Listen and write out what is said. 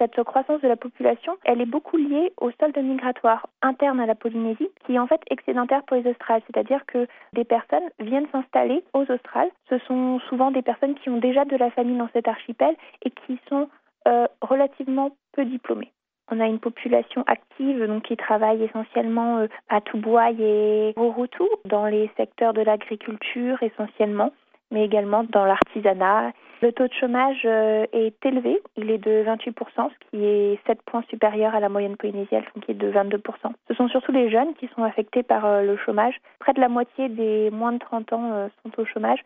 Cette croissance de la population, elle est beaucoup liée au solde migratoire interne à la Polynésie, qui est en fait excédentaire pour les Australes. C'est-à-dire que des personnes viennent s'installer aux Australes. Ce sont souvent des personnes qui ont déjà de la famille dans cet archipel et qui sont relativement peu diplômées. On a une population active donc, qui travaille essentiellement à Tubuai et Rurutu, dans les secteurs de l'agriculture essentiellement, mais également dans l'artisanat. Le taux de chômage est élevé, il est de 28%, ce qui est 7 points supérieur à la moyenne polynésienne, qui est de 22%. Ce sont surtout les jeunes qui sont affectés par le chômage. Près de la moitié des moins de 30 ans sont au chômage.